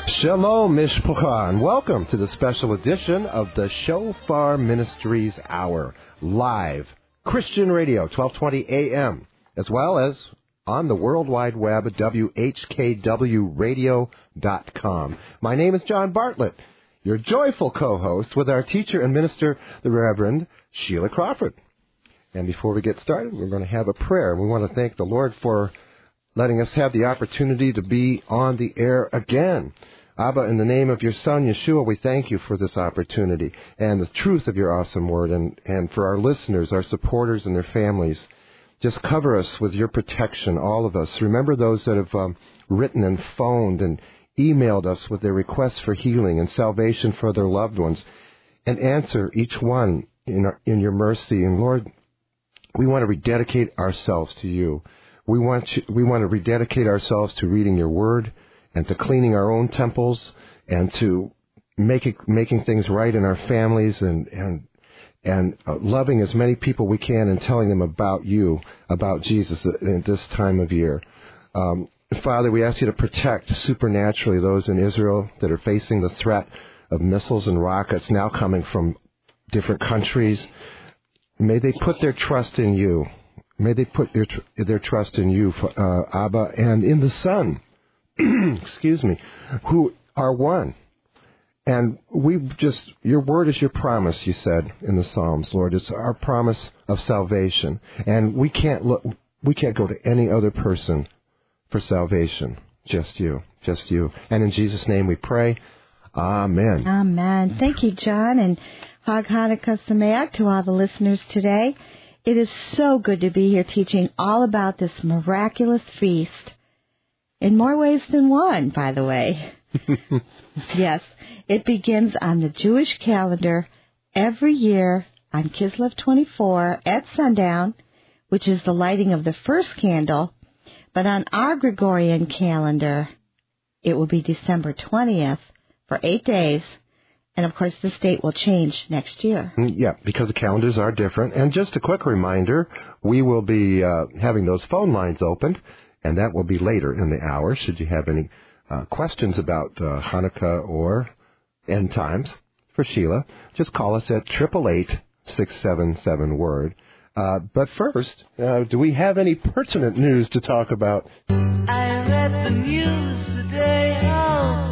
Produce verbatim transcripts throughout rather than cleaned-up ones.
Shalom, Mishpacha, and welcome to the special edition of the Shofar Ministries Hour, live Christian radio, twelve twenty A M, as well as on the World Wide Web at W H K W radio dot com. My name is John Bartlett, your joyful co-host with our teacher and minister, the Reverend Sheila Crawford. And before we get started, we're going to have a prayer. We want to thank the Lord for letting us have the opportunity to be on the air again. Abba, in the name of your Son, Yeshua, we thank you for this opportunity and the truth of your awesome word, and, and for our listeners, our supporters, and their families. Just cover us with your protection, all of us. Remember those that have um, written and phoned and emailed us with their requests for healing and salvation for their loved ones, and answer each one in, our, in your mercy. And Lord, we want to rededicate ourselves to you. We want you, we want to rededicate ourselves to reading your word, and to cleaning our own temples, and to making making things right in our families, and and and uh, loving as many people we can, and telling them about you, about Jesus at this time of year. Um, Father, we ask you to protect supernaturally those in Israel that are facing the threat of missiles and rockets now coming from different countries. May they put their trust in you. May they put their tr- their trust in you, uh, Abba, and in the Son. excuse me, who are one. And we just, your word is your promise, you said in the Psalms, Lord. It's our promise of salvation. And we can't look, we can't go to any other person for salvation. Just you, just you. And in Jesus' name we pray. Amen. Amen. Thank you, John, and Hag Hanukkah Sameach to all the listeners today. It is so good to be here teaching all about this miraculous feast. In more ways than one, by the way. Yes, it begins on the Jewish calendar every year on Kislev twenty-four at sundown, which is the lighting of the first candle. But on our Gregorian calendar, it will be December twentieth for eight days. And, of course, this date will change next year. Yeah, because the calendars are different. And just a quick reminder, we will be uh, having those phone lines opened. And that will be later in the hour. Should you have any uh, questions about uh, Hanukkah or end times for Sheila, just call us at eight eight eight, six seven seven, word. Uh, but first, uh, do we have any pertinent news to talk about? I read the news today, oh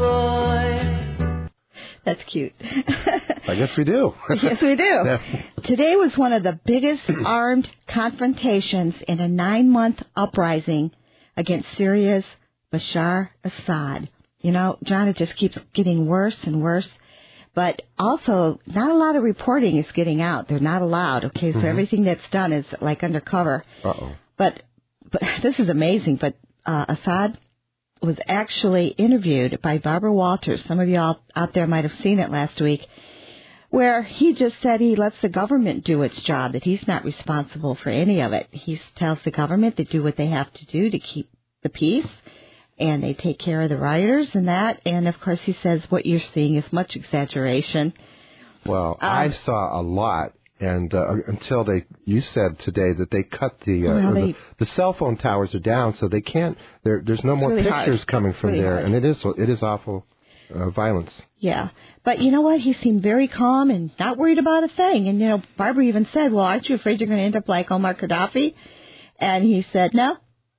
boy. That's cute. I guess we do. Yes, we do. Today was one of the biggest armed confrontations in a nine-month uprising against Syria's Bashar Assad. You know, John, it just keeps getting worse and worse. But also, not a lot of reporting is getting out. They're not allowed, okay? So mm-hmm. everything that's done is like undercover. Uh-oh. But, but this is amazing. But uh, Assad was actually interviewed by Barbara Walters. Some of you all out there might have seen it last week, where he just said he lets the government do its job, that he's not responsible for any of it. He tells the government to do what they have to do to keep the peace, and they take care of the rioters and that. And, of course, he says what you're seeing is much exaggeration. Well, um, I saw a lot, and uh, until they, you said today that they cut the, uh, well, they, the, the cell phone towers are down, so they can't, there, there's no more really pictures hard. coming from really there, hard. and it is, it is awful. Uh, violence. Yeah. But you know what? He seemed very calm and not worried about a thing. And, you know, Barbara even said, well, aren't you afraid you're going to end up like Omar Gaddafi? And he said, no.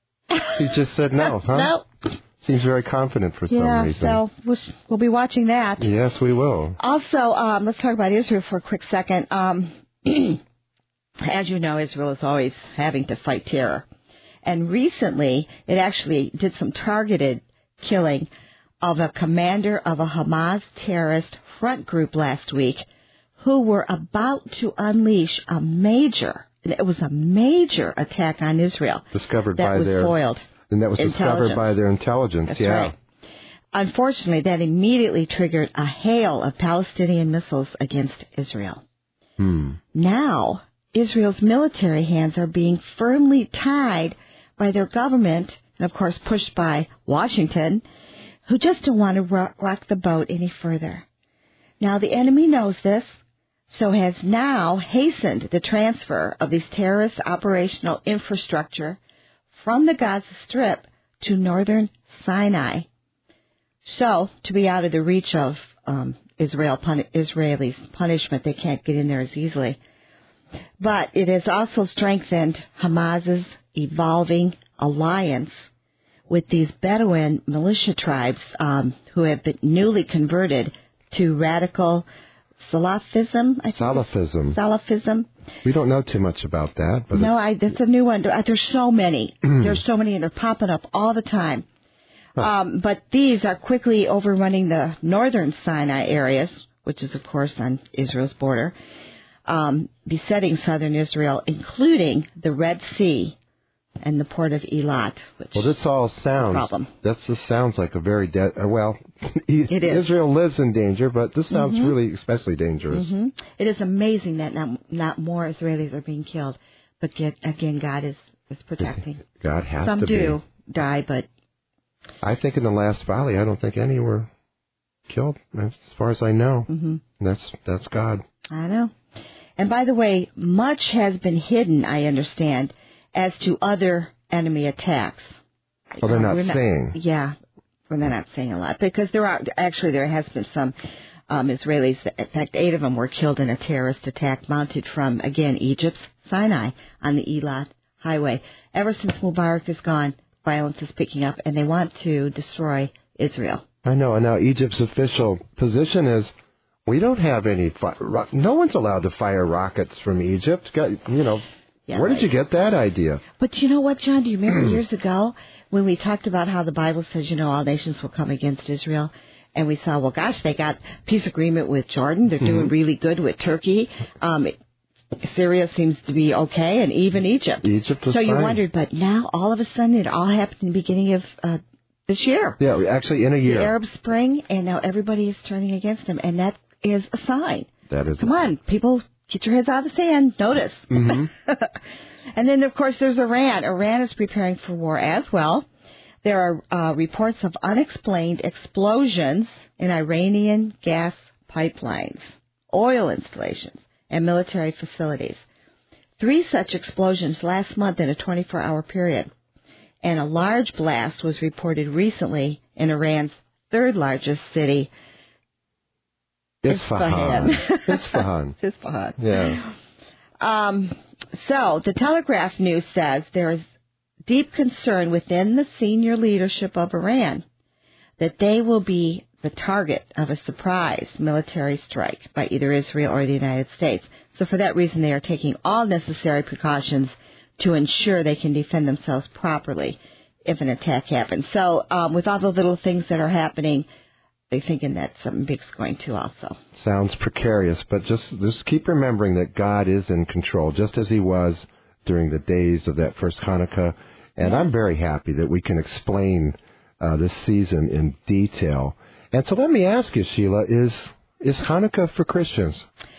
He just said no, huh? No. Seems very confident for some yeah, reason. Yeah, so we'll, we'll be watching that. Yes, we will. Also, um, let's talk about Israel for a quick second. Um, as you know, Israel is always having to fight terror. And recently, it actually did some targeted killing of a commander of a Hamas terrorist front group last week who were about to unleash a major, it was a major attack on Israel. Discovered that by was their foiled. And that was discovered by their intelligence, That's yeah. Right. Unfortunately, that immediately triggered a hail of Palestinian missiles against Israel. Hmm. Now, Israel's military hands are being firmly tied by their government, and of course pushed by Washington, who just don't want to rock the boat any further. Now, the enemy knows this, so has now hastened the transfer of these terrorist operational infrastructure from the Gaza Strip to northern Sinai. So, to be out of the reach of um, Israel pun- Israelis' punishment, they can't get in there as easily. But it has also strengthened Hamas's evolving alliance with these Bedouin militia tribes um, who have been newly converted to radical Salafism. I think Salafism. Salafism. We don't know too much about that. But no, I, that's a new one. There's so many. There's so many, and they're popping up all the time. Huh. Um, but these are quickly overrunning the northern Sinai areas, which is, of course, on Israel's border, um, besetting southern Israel, including the Red Sea and the port of Eilat. Which well, this all sounds. problem. This just sounds like a very de- uh, well. it is. Israel lives in danger, but this sounds Mm-hmm. really especially dangerous. Mm-hmm. It is amazing that not, not more Israelis are being killed, but yet, again, God is, is protecting. God has Some to do be. die, but I think in the last valley, I don't think any were killed, as far as I know. mm-hmm. That's that's God. I know. And by the way, much has been hidden, I understand, as to other enemy attacks. Well, they're Uh, not we're saying. Yeah, well, they're not saying a lot because there are actually there has been some um, Israelis. In fact, eight of them were killed in a terrorist attack mounted from again Egypt's Sinai on the Eilat Highway. Ever since Mubarak is gone, violence is picking up, and they want to destroy Israel. I know, and now Egypt's official position is we don't have any. Fi- ro- no one's allowed to fire rockets from Egypt. Got, you know, Yeah, where right. did you get that idea? But you know what, John? Do you remember years ago when we talked about how the Bible says, you know, all nations will come against Israel? And we saw, well, gosh, they got peace agreement with Jordan. They're doing Mm-hmm. really good with Turkey. Um, Syria seems to be okay, and even Egypt. Egypt was So you fine. wondered, but now all of a sudden it all happened in the beginning of uh, this year. Yeah, actually, in a The year. Arab Spring, and now everybody is turning against them, and that is a sign. That is. Come on, people, get your heads out of the sand. Notice. Mm-hmm. And then, of course, there's Iran. Iran is preparing for war as well. There are uh, reports of unexplained explosions in Iranian gas pipelines, oil installations, and military facilities. Three such explosions last month in a twenty-four hour period. And a large blast was reported recently in Iran's third largest city, Isfahan. Isfahan. Isfahan. Isfahan. Yeah. Um, so, the Telegraph News says there is deep concern within the senior leadership of Iran that they will be the target of a surprise military strike by either Israel or the United States. So for that reason, they are taking all necessary precautions to ensure they can defend themselves properly if an attack happens. So um, with all the little things that are happening, they're thinking that something big's going to also. Sounds precarious, but just just keep remembering that God is in control, just as He was during the days of that first Hanukkah. And I'm very happy that we can explain uh, this season in detail. And so let me ask you, Sheila, is is Hanukkah for Christians?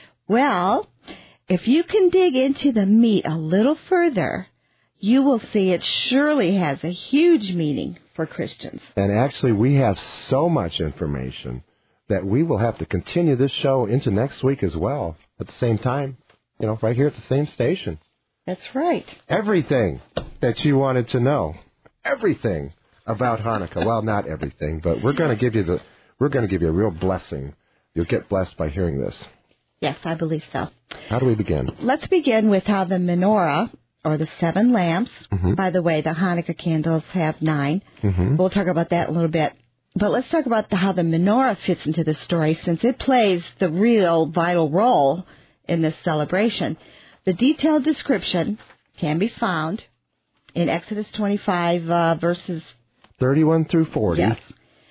Well, if you can dig into the meat a little further, you will see it surely has a huge meaning for Christians. And actually, we have so much information that we will have to continue this show into next week as well, at the same time, you know, right here at the same station. That's right. Everything that you wanted to know, everything about Hanukkah. Well, not everything, but we're going to give you the we're going to give you a real blessing. You'll get blessed by hearing this. Yes, I believe so. How do we begin? Let's begin with how the menorah, or the seven lamps, Mm-hmm. by the way, the Hanukkah candles have nine. Mm-hmm. We'll talk about that in a little bit. But let's talk about the, how the menorah fits into the story, since it plays the real vital role in this celebration. The detailed description can be found in Exodus twenty-five, uh, verses... thirty-one through forty. Yes.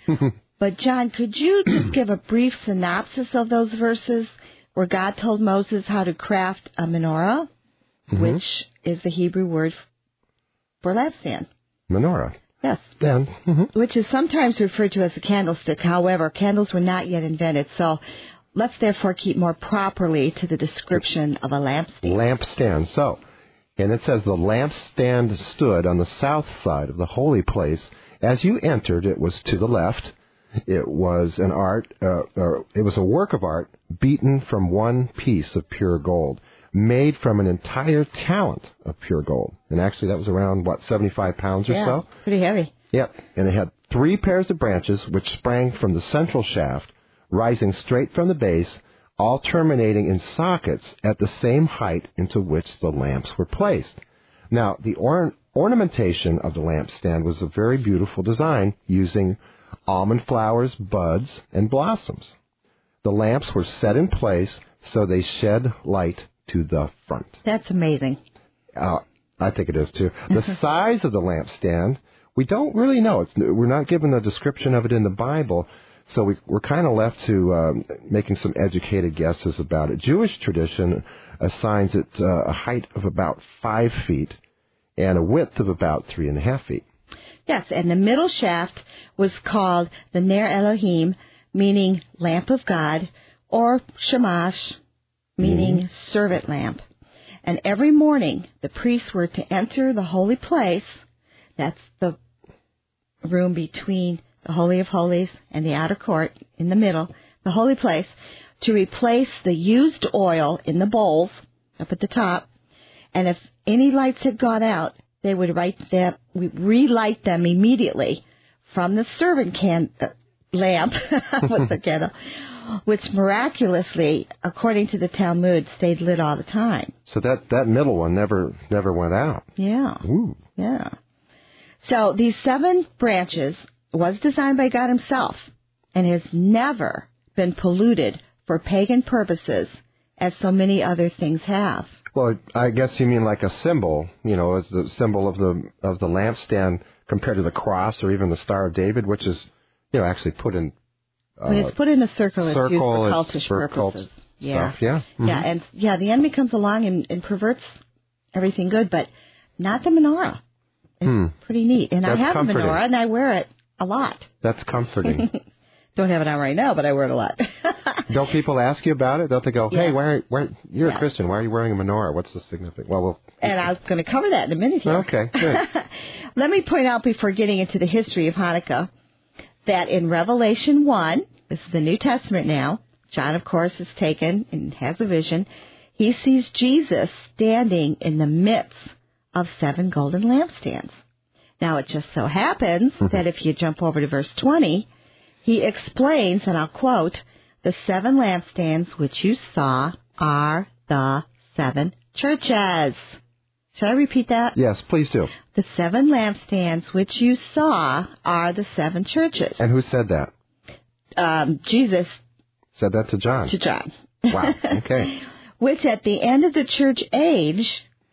But, John, could you just give a brief synopsis of those verses where God told Moses how to craft a menorah, Mm-hmm. which is the Hebrew word for lampstand? Menorah. Yes. Then, mm-hmm. Which is sometimes referred to as a candlestick. However, candles were not yet invented, so let's therefore keep more properly to the description of a lampstand. Lampstand. So, and it says the lampstand stood on the south side of the holy place. As you entered, it was to the left. It was an art, uh, or it was a work of art beaten from one piece of pure gold, made from an entire talent of pure gold. And actually, that was around, what, seventy-five pounds or yeah, so? pretty heavy. Yep. And it had three pairs of branches which sprang from the central shaft, rising straight from the base, all terminating in sockets at the same height into which the lamps were placed. Now, the or- ornamentation of the lampstand was a very beautiful design using almond flowers, buds, and blossoms. The lamps were set in place so they shed light to the front. That's amazing. Uh, I think it is, too. The size of the lampstand, we don't really know. It's, we're not given a description of it in the Bible, so we, we're kind of left to um, making some educated guesses about it. Jewish tradition assigns it uh, a height of about five feet and a width of about three and a half feet. Yes, and the middle shaft was called the Ner Elohim, meaning lamp of God, or Shamash, meaning mm-hmm. servant lamp. And every morning, the priests were to enter the holy place, that's the room between the Holy of Holies and the outer court, in the middle, the holy place, to replace the used oil in the bowls up at the top. And if any lights had gone out, they would light them, relight them immediately from the servant can uh, lamp, with the candle, which miraculously, according to the Talmud, stayed lit all the time. So that, that middle one never never went out. Yeah. Ooh. Yeah. So these seven branches was designed by God himself and has never been polluted for pagan purposes as so many other things have. Well, I guess you mean like a symbol, you know, as the symbol of the of the lampstand compared to the cross or even the Star of David, which is, you know, actually put in. Uh, when it's put in a circle, it's circle, used for it's cultish for purposes. Cult yeah, stuff. yeah, mm-hmm. yeah, and yeah, the enemy comes along and, and perverts everything good, but not the menorah. It's hmm. pretty neat, and That's I have comforting. a menorah, and I wear it a lot. That's comforting. Don't have it on right now, but I wear it a lot. Don't people ask you about it? Don't they go, hey, yeah. why, why, you're yeah. a Christian. Why are you wearing a menorah? What's the significance? Well, we'll... And I was going to cover that in a minute here. Okay, good. Let me point out before getting into the history of Hanukkah that in Revelation one, this is the New Testament now, John, of course, is taken and has a vision. He sees Jesus standing in the midst of seven golden lampstands. Now, it just so happens that if you jump over to verse twenty, he explains, and I'll quote, the seven lampstands which you saw are the seven churches. Should I repeat that? Yes, please do. The seven lampstands which you saw are the seven churches. And who said that? Um, Jesus. Said that to John. To John. Wow, okay. Which at the end of the church age,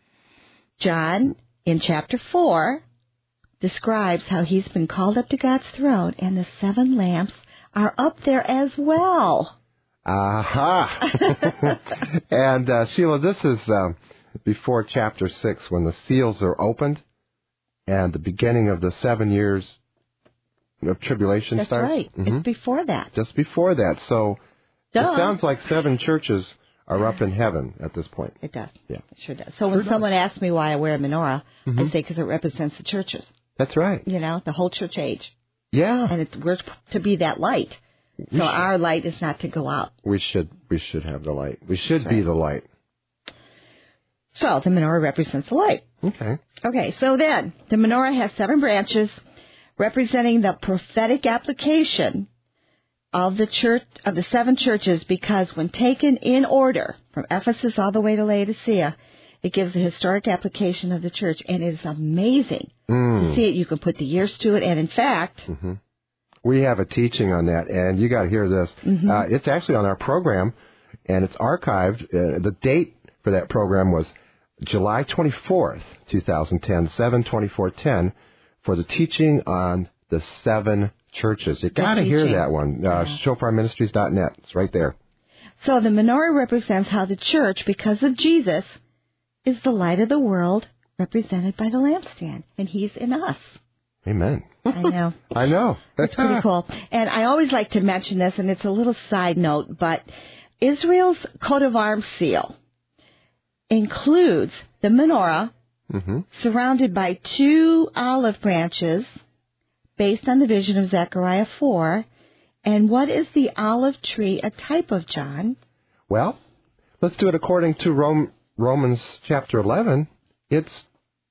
John, in chapter four, describes how he's been called up to God's throne, and the seven lamps are up there as well. Aha! And, uh, Sheila, this is uh, before chapter six, when the seals are opened and the beginning of the seven years of tribulation That's starts. right. Mm-hmm. It's before that. Just before that. So Duh. It sounds like seven churches are up in heaven at this point. It does. Yeah. It sure does. So when Sure someone asks me why I wear a menorah, mm-hmm. I say because it represents the churches. That's right. You know, the whole church age. Yeah. And it's we're to be that light. So our light is not to go out. We should we should have the light. We should That's be right. the light. So the menorah represents the light. Okay. Okay, so then the menorah has seven branches representing the prophetic application of the church of the seven churches, because when taken in order from Ephesus all the way to Laodicea, it gives the historic application of the church, and it is amazing Mm. to see it. You can put the years to it, and in fact, Mm-hmm. We have a teaching on that, and you got to hear this. Mm-hmm. Uh, it's actually on our program, and it's archived. Uh, the date for that program was July twenty-fourth, twenty ten, seven twenty-four ten, for the teaching on the seven churches. You got to hear teaching. that one. Uh, Yeah. shofar ministries dot net. It's right there. so the menorah represents how the church, because of Jesus, is the light of the world, represented by the lampstand, and he's in us. Amen. I know. I know. It's pretty cool. And I always like to mention this, and it's a little side note, but Israel's coat of arms seal includes the menorah Mm-hmm. surrounded by two olive branches based on the vision of Zechariah four. And what is the olive tree a type of, John? Well, let's do it according to Rome, Romans chapter eleven. It's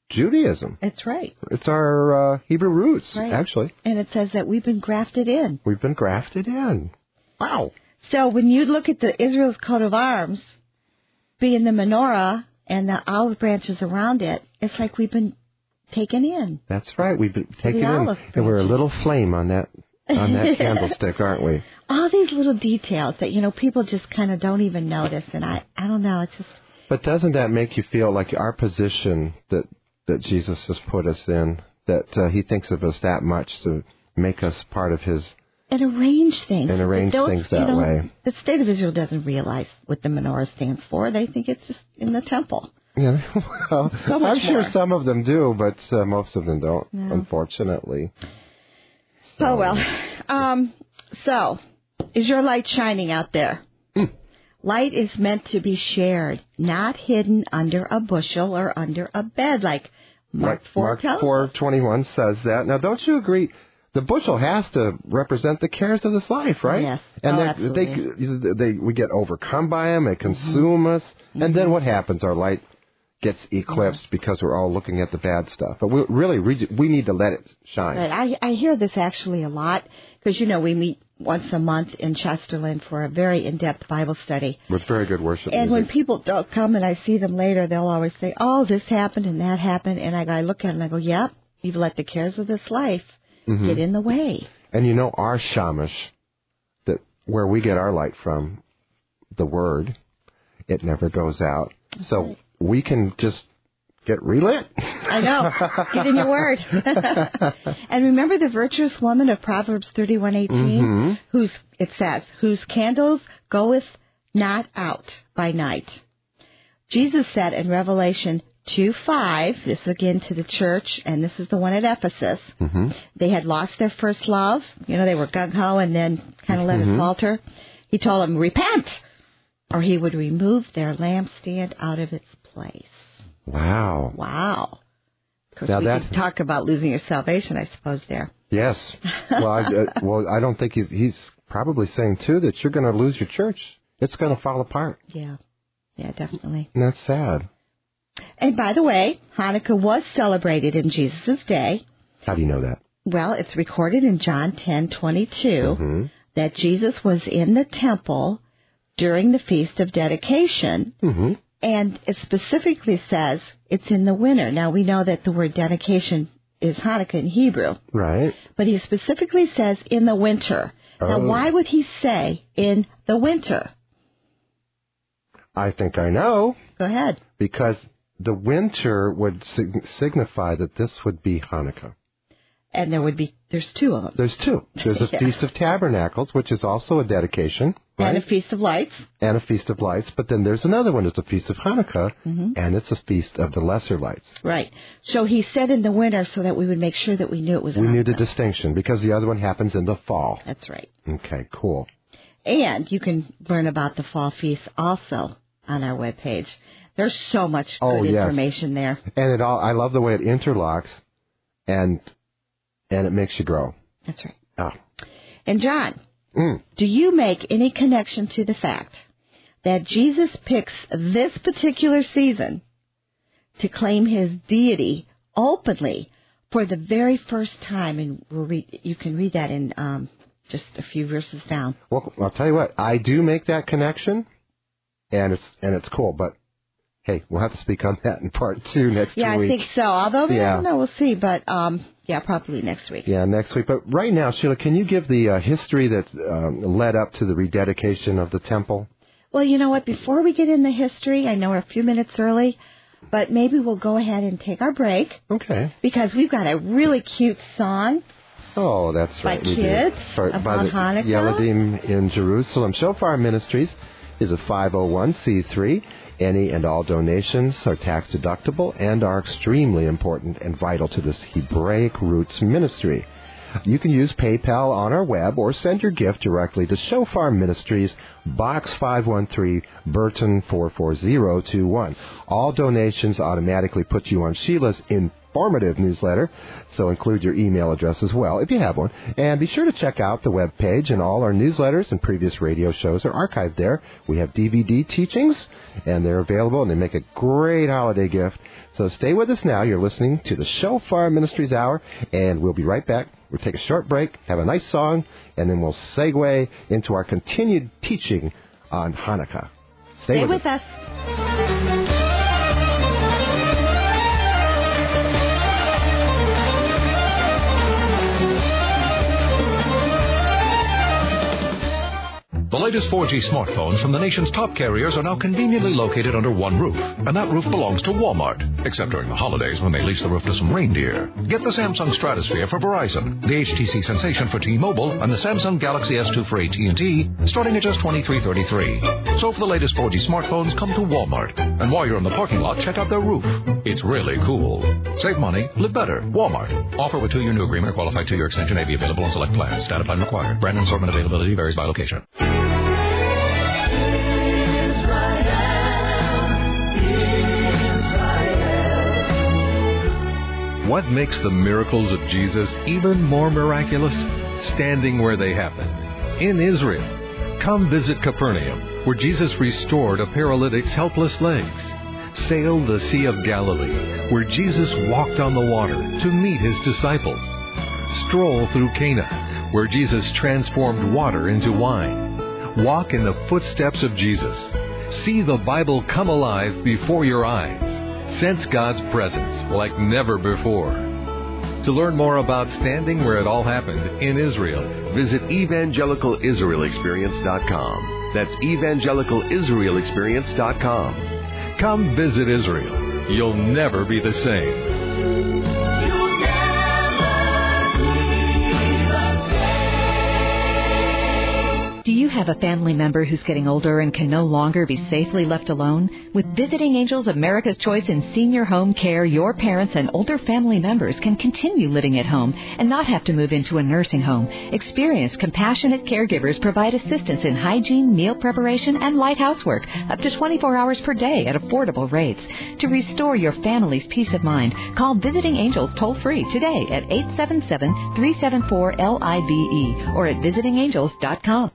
Judaism. It's right. It's our uh, Hebrew roots, Right. actually. And it says that we've been grafted in. We've been grafted in. Wow. So when you look at the Israel's coat of arms, being the menorah and the olive branches around it, it's like we've been taken in. That's right. We've been taken in, olive and we're a branches. little flame on that on that candlestick, aren't we? All these little details that, you know, people just kind of don't even notice. And I, I don't know, it's just... But doesn't that make you feel like our position that that Jesus has put us in, that uh, he thinks of us that much to make us part of his... And arrange things. And arrange They don't- things that you know, way. The state of Israel doesn't realize what the menorah stands for. They think it's just in the temple. Yeah, well, So much I'm sure more. some of them do, but uh, most of them don't, No. unfortunately. Oh, well. Um, so, is your light shining out there? Mm. Light is meant to be shared, not hidden under a bushel or under a bed, like Mark Like four Mark tells us. four twenty-one says that. Now, don't you agree? The bushel has to represent the cares of this life, right? Yes. And Oh, they, absolutely. they, they, we get overcome by them. They consume us. And then what happens? Our light gets eclipsed because we're all looking at the bad stuff. But we really, we we need to let it shine. But I, I hear this actually a lot because, you know, we meet once a month in Chesterland for a very in-depth Bible study. With very good worship And when music. people don't come and I see them later, they'll always say, oh, this happened and that happened. And I, I look at them and I go, yep, you've let the cares of this life Mhm. get in the way. And you know, our shamash, that where we get our light from, the word, it never goes out. So we can just get relit. I know. Get in your word. And remember the virtuous woman of Proverbs thirty-one eighteen, Mhm. whose it says, whose candles goeth not out by night. Jesus said in Revelation two five, this again to the church, and this is the one at Ephesus, hmm they had lost their first love. You know, they were gung-ho and then kind of let Mhm. it falter. He told them, repent, or he would remove their lampstand out of its place. Wow. Wow. Of course, Now we that- could talk about losing your salvation, I suppose, there. Yes. Well, I, uh, well, I don't think he's, he's probably saying, too, that you're going to lose your church. It's going to fall apart. Yeah. Yeah, definitely. And that's sad. And by the way, Hanukkah was celebrated in Jesus' day. How do you know that? Well, it's recorded in John ten twenty-two hmm that Jesus was in the temple during the Feast of Dedication, hmm and it specifically says it's in the winter. Now, we know that the word dedication is Hanukkah in Hebrew, Right. but he specifically says in the winter. Now, Oh. why would he say in the winter? I think I know. Go ahead. Because the winter would sig- signify that this would be Hanukkah. And there would be, there's two of them. There's two. There's a Yeah. Feast of Tabernacles, which is also a dedication, right? And a Feast of Lights. And a Feast of Lights. But then there's another one. It's a Feast of Hanukkah, Mhm. and it's a Feast of the Lesser Lights. Right. So he said in the winter so that we would make sure that we knew it was We knew the Hanukkah. distinction because the other one happens in the fall. That's right. Okay, cool. And you can learn about the fall feast also on our webpage. There's so much good Oh, yes. information there. And it all, I love the way it interlocks, and and it makes you grow. That's right. Oh. And John, Mm. do you make any connection to the fact that Jesus picks this particular season to claim his deity openly for the very first time? And we'll read, you can read that in um, just a few verses down. Well, I'll tell you what. I do make that connection, and it's and it's cool. But hey, we'll have to speak on that in part two next Yeah, week. I think so. Although, Yeah. I don't know, we'll see. But, um, yeah, probably next week. Yeah, next week. But right now, Sheila, can you give the uh, history that um, led up to the rededication of the temple? Well, you know what? Before we get in the history, I know we're a few minutes early, but maybe we'll go ahead and take our break Okay. because we've got a really cute song. Oh, that's By right. we do. kids For, about by the Hanukkah? Yeladim in Jerusalem. Shofar Ministries is a five oh one c three. Any and all donations are tax deductible and are extremely important and vital to this Hebraic Roots ministry. You can use PayPal on our web or send your gift directly to Shofar Ministries, Box five one three, Burton four four zero two one. All donations automatically put you on Sheila's in informative newsletter, so include your email address as well, if you have one. And be sure to check out the webpage, and all our newsletters and previous radio shows are archived there. We have D V D teachings, and they're available, and they make a great holiday gift. So stay with us now. You're listening to the Shofar Ministries Hour, and we'll be right back. We'll take a short break, have a nice song, and then we'll segue into our continued teaching on Hanukkah. Stay, Stay with, with us. us. The latest four G smartphones from the nation's top carriers are now conveniently located under one roof, and that roof belongs to Walmart, except during the holidays when they lease the roof to some reindeer. Get the Samsung Stratosphere for Verizon, the H T C Sensation for T-Mobile, and the Samsung Galaxy S two for A T and T, starting at just twenty-three thirty-three. So for the latest four G smartphones, come to Walmart. And while you're in the parking lot, check out their roof. It's really cool. Save money, live better. Walmart. Offer with two-year new agreement or qualified two-year extension may be available on select plans. Data plan required. Brand and assortment availability varies by location. What makes the miracles of Jesus even more miraculous? Standing where they happened, in Israel. Come visit Capernaum, where Jesus restored a paralytic's helpless legs. Sail the Sea of Galilee, where Jesus walked on the water to meet his disciples. Stroll through Cana, where Jesus transformed water into wine. Walk in the footsteps of Jesus. See the Bible come alive before your eyes. Sense God's presence like never before. To learn more about standing where it all happened in Israel, visit evangelical israel experience dot com. That's evangelical israel experience dot com. Come visit Israel. You'll never be the same. Do you have a family member who's getting older and can no longer be safely left alone? With Visiting Angels America's Choice in Senior Home Care, your parents and older family members can continue living at home and not have to move into a nursing home. Experienced, compassionate caregivers provide assistance in hygiene, meal preparation, and light housework up to twenty-four hours per day at affordable rates. To restore your family's peace of mind, call Visiting Angels toll-free today at eight seven seven, three seven four, L I V E or at visiting angels dot com.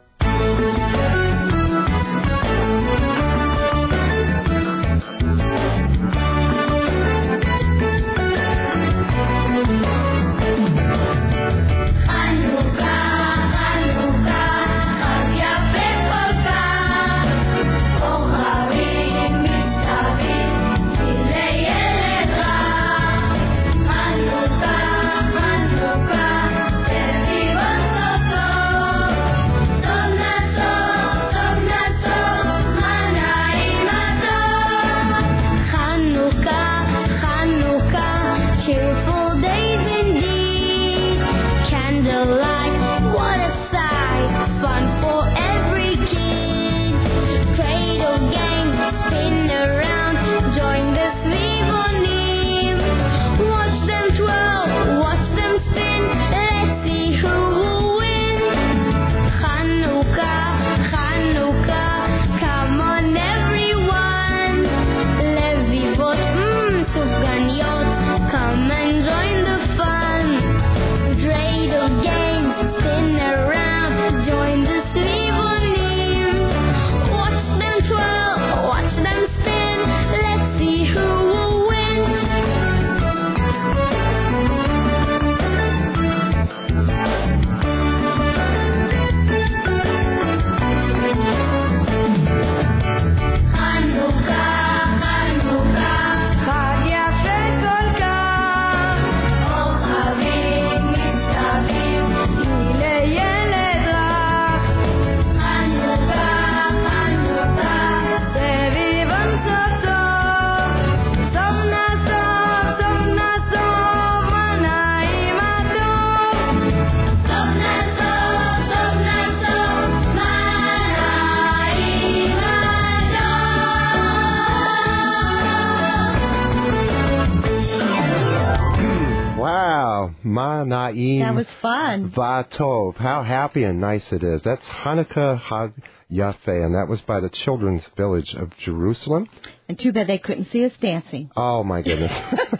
Na'im. That was fun. Vatov. How happy and nice it is. That's Hanukkah Hag Yafeh, and that was by the Children's Village of Jerusalem. And too bad they couldn't see us dancing. Oh, my goodness.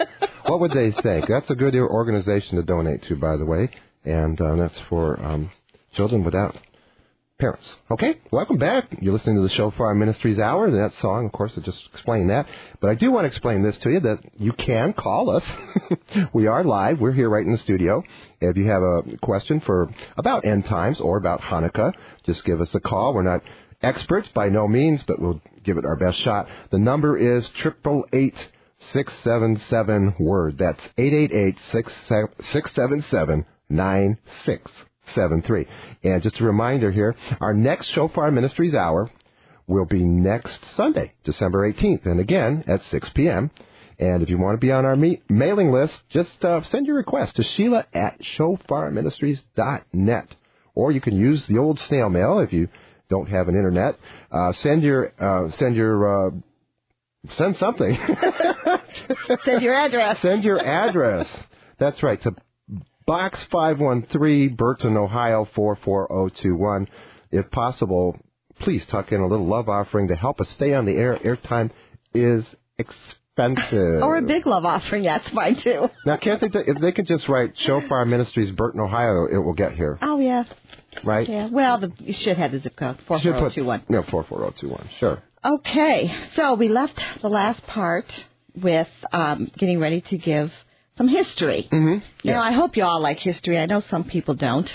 What would they think? That's a good organization to donate to, by the way, and uh, that's for um, children without parents. Okay, welcome back. You're listening to the Shofar Ministries Hour. That song, of course, I just explained that. But I do want to explain this to you, that you can call us. We are live. We're here right in the studio. If you have a question for about end times or about Hanukkah, just give us a call. We're not experts by no means, but we'll give it our best shot. The number is eight eight eight, six seven seven, word. That's eight eight eight, six seven seven, nine six seven three. And just a reminder here, our next Shofar Ministries Hour will be next Sunday, December eighteenth, and again at six p.m. And if you want to be on our me- mailing list, just uh, send your request to Sheila at shofar ministries dot net. Or you can use the old snail mail if you don't have an internet. Uh, send your, uh, send your, uh, send something. Send your address. Send your address. That's right, to Box five one three, Burton, Ohio, four four zero two one. If possible, please tuck in a little love offering to help us stay on the air. Airtime is expensive. Or a big love offering, that's fine, too. Now, can't they, if they could just write Shofar Ministries, Burton, Ohio, it will get here. Oh, yeah. Right? Yeah. Well, the, you should have the zip code, four four zero two one. No, four four zero two one, sure. Okay, so we left the last part with um, getting ready to give some history. Mm-hmm. You yeah. know, I hope you all like history. I know some people don't.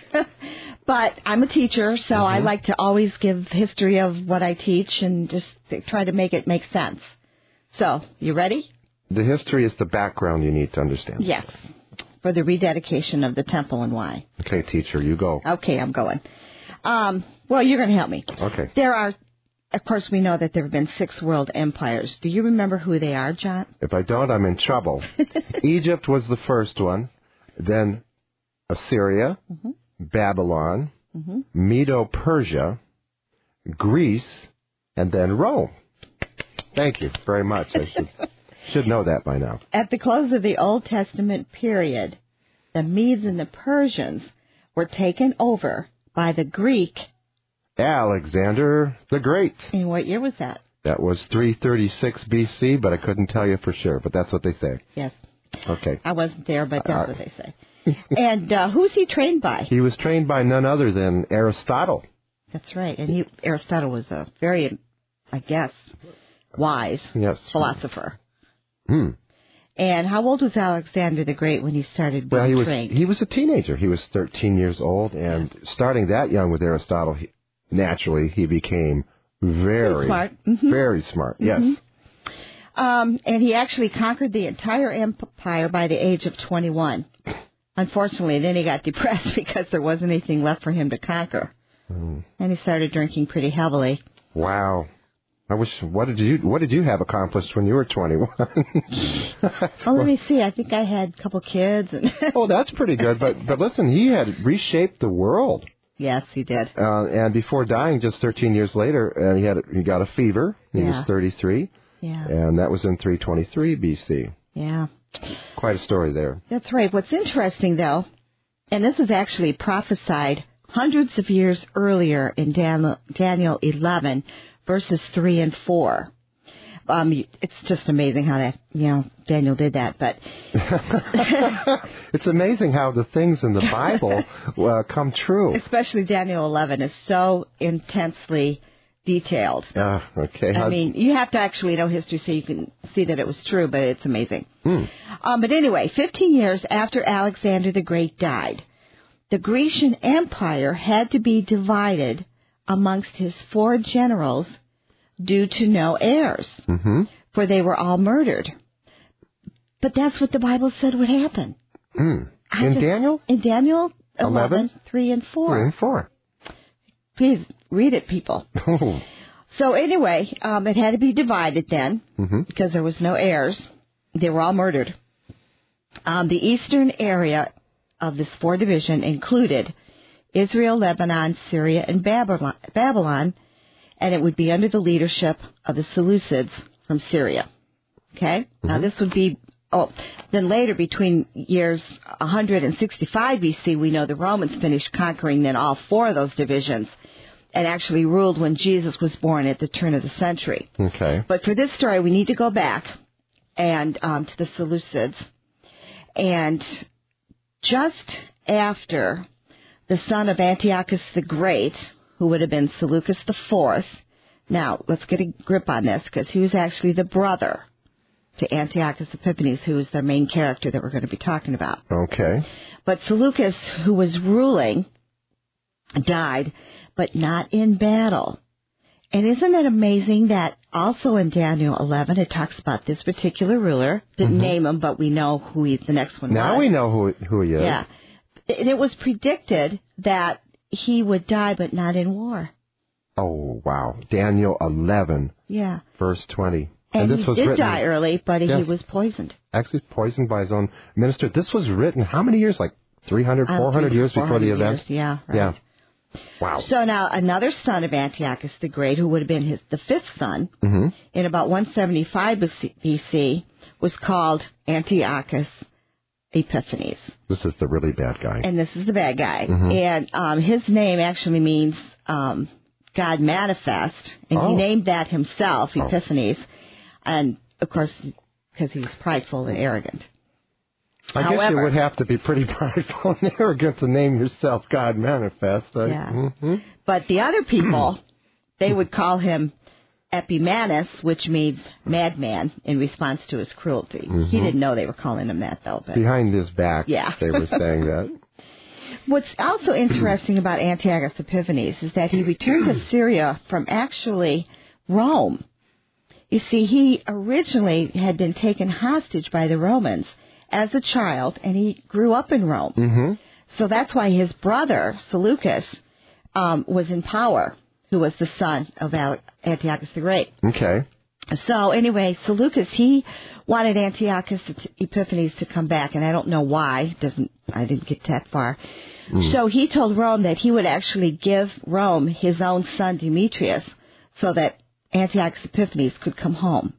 But I'm a teacher, so mm-hmm. I like to always give history of what I teach and just try to make it make sense. So, you ready? The history is the background you need to understand. Yes, for the rededication of the temple and why. Okay, teacher, you go. Okay, I'm going. Um, well, you're going to help me. Okay. There are, of course, we know that there have been six world empires. Do you remember who they are, John? If I don't, I'm in trouble. Egypt was the first one, then Assyria, mm-hmm. Babylon, mm-hmm. Medo-Persia, Greece, and then Rome. Thank you very much. I should, should know that by now. At the close of the Old Testament period, the Medes and the Persians were taken over by the Greek Alexander the Great. And what year was that? That was three thirty-six B C, but I couldn't tell you for sure, but that's what they say. Yes. Okay. I wasn't there, but that's uh, what they say. And uh, who's he trained by? He was trained by none other than Aristotle. That's right. And he, Aristotle was a very, I guess, wise yes. philosopher. Hmm. And how old was Alexander the Great when he started being well, he was, trained? He was a teenager. He was thirteen years old, and starting that young with Aristotle, he, naturally, he became very, smart. Mm-hmm. very smart. Yes. Mm-hmm. Um, and he actually conquered the entire empire by the age of twenty-one. Unfortunately, then he got depressed because there wasn't anything left for him to conquer. Mm. And he started drinking pretty heavily. Wow. I wish, what did you, what did you have accomplished when you were twenty-one? Well, let me see. I think I had a couple kids. And oh, that's pretty good. But, but listen, he had reshaped the world. Yes, he did. Uh, and before dying, just thirteen years later, uh, he had, he got a fever. He yeah. was thirty-three. Yeah. And that was in three twenty-three B C. Yeah. Quite a story there. That's right. What's interesting, though, and this is actually prophesied hundreds of years earlier in Daniel, Daniel eleven, verses three and four. Um, it's just amazing how that, you know, Daniel did that. But it's amazing how the things in the Bible uh, come true. Especially Daniel eleven is so intensely detailed. Uh, okay. I mean, you have to actually know history so you can see that it was true, but it's amazing. Hmm. Um, but anyway, fifteen years after Alexander the Great died, the Grecian Empire had to be divided amongst his four generals due to no heirs, mm-hmm. for they were all murdered. But that's what the Bible said would happen. Mm. In just, Daniel? In Daniel eleven, eleven? three and four. three and four. Please read it, people. Oh. So anyway, um, it had to be divided then mm-hmm. because there was no heirs. They were all murdered. Um, the eastern area of this four division included Israel, Lebanon, Syria, and Babylon, Babylon, and it would be under the leadership of the Seleucids from Syria. Okay? Mm-hmm. Now this would be, oh, then later between years one hundred sixty-five B C, we know the Romans finished conquering then all four of those divisions and actually ruled when Jesus was born at the turn of the century. Okay. But for this story, we need to go back and um, to the Seleucids. And just after the son of Antiochus the Great, who would have been Seleucus the Fourth, now let's get a grip on this, because he was actually the brother to Antiochus Epiphanes, who is the main character that we're going to be talking about. Okay. But Seleucus, who was ruling, died, but not in battle. And isn't it amazing that also in Daniel eleven it talks about this particular ruler? Didn't mm-hmm. name him, but we know who he's the next one now was. we know who who he is. Yeah. And it was predicted that he would die, but not in war. Oh, wow. Daniel eleven, yeah, verse twenty. And, and this he was did written, die early, but yes, he was poisoned. Actually poisoned by his own minister. This was written how many years? Like three hundred, four hundred years before the event? Yeah, right. Yeah. Wow. So now another son of Antiochus the Great, who would have been his the fifth son, mm-hmm. in about one seventy-five B C, was called Antiochus Epiphanes. This is the really bad guy. And this is the bad guy. Mm-hmm. And um, his name actually means um, God manifest, and oh. he named that himself, Oh. Epiphanes, and of course because he was prideful and arrogant. I However, guess you would have to be pretty prideful and arrogant to name yourself God manifest. I, yeah. Mm-hmm. But the other people, they would call him Epimanes, which means madman, in response to his cruelty. Mm-hmm. He didn't know they were calling him that, though. But behind his back, yeah. they were saying that. What's also interesting about Antiochus Epiphanes is that he returned to Syria from actually Rome. You see, he originally had been taken hostage by the Romans as a child, and he grew up in Rome. Mm-hmm. So that's why his brother, Seleucus, um, was in power, who was the son of Antiochus the Great. Okay. So anyway, Seleucus, he wanted Antiochus Epiphanes to come back, and I don't know why. Doesn't I didn't get that far. Mm. So he told Rome that he would actually give Rome his own son Demetrius so that Antiochus Epiphanes could come home.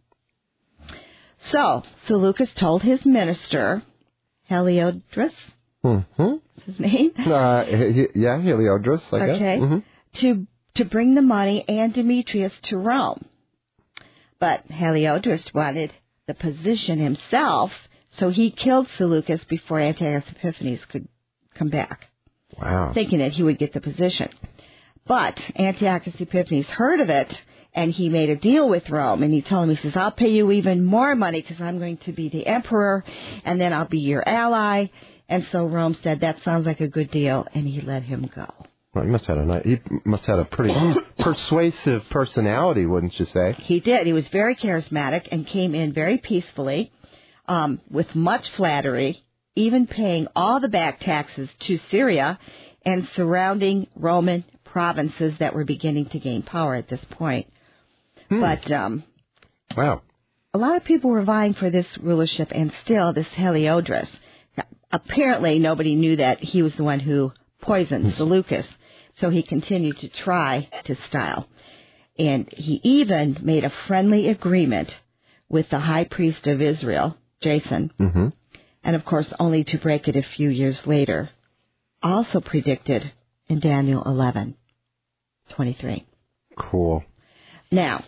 So Seleucus told his minister, Heliodorus, mm-hmm. what's his name? Uh, he, yeah, Heliodorus, I guess. Okay, mm-hmm. to to bring the money and Demetrius to Rome. But Heliodorus wanted the position himself, so he killed Seleucus before Antiochus Epiphanes could come back. Wow. Thinking that he would get the position. But Antiochus Epiphanes heard of it, and he made a deal with Rome, and he told him, he says, I'll pay you even more money because I'm going to be the emperor, and then I'll be your ally. And so Rome said, that sounds like a good deal, and he let him go. Well, he must have a he must have a pretty persuasive personality, wouldn't you say? He did. He was very charismatic and came in very peacefully, um, with much flattery, even paying all the back taxes to Syria and surrounding Roman provinces that were beginning to gain power at this point. Hmm. But um, wow, a lot of people were vying for this rulership, and still this Heliodorus. Apparently, nobody knew that he was the one who poisoned Seleucus, so he continued to try to style. And he even made a friendly agreement with the high priest of Israel, Jason, mm-hmm. and of course only to break it a few years later. Also predicted in Daniel eleven twenty-three. Cool. Now,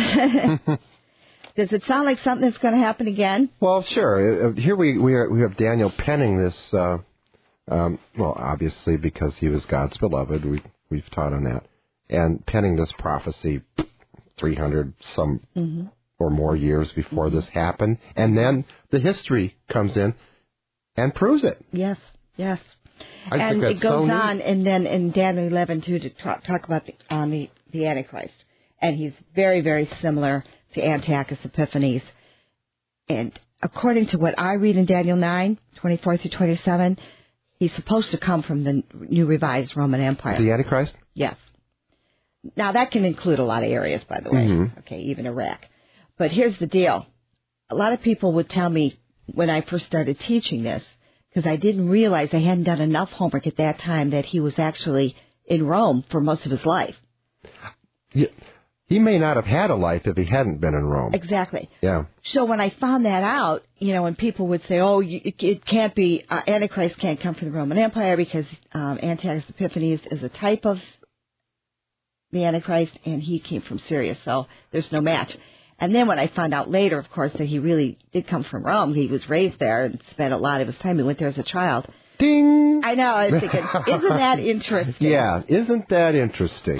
does it sound like something that's going to happen again? Well, sure. Here we we, are, we have Daniel penning this. Uh, um, well, obviously because he was God's beloved, we we've taught on that, and penning this prophecy three hundred some mm-hmm. or more years before mm-hmm. this happened, and then the history comes in and proves it. Yes. Yes. I and think it goes so on, and then in Daniel eleven too, to talk, talk about the, um, the the Antichrist, and he's very, very similar to Antiochus Epiphanes. And according to what I read in Daniel nine twenty-four through twenty-seven, he's supposed to come from the new revised Roman Empire. The Antichrist? Yes. Now that can include a lot of areas, by the way. Mm-hmm. Okay, even Iraq. But here's the deal: a lot of people would tell me when I first started teaching this, because I didn't realize I hadn't done enough homework at that time, that he was actually in Rome for most of his life. Yeah. He may not have had a life if he hadn't been in Rome. Exactly. Yeah. So when I found that out, you know, and people would say, oh, you, it, it can't be, uh, Antichrist can't come from the Roman Empire because um, Antiochus Epiphanes is a type of the Antichrist, and he came from Syria, so there's no match. And then when I found out later, of course, that he really did come from Rome, he was raised there and spent a lot of his time. He went there as a child. Ding! I know. I was thinking, isn't that interesting? Yeah, isn't that interesting?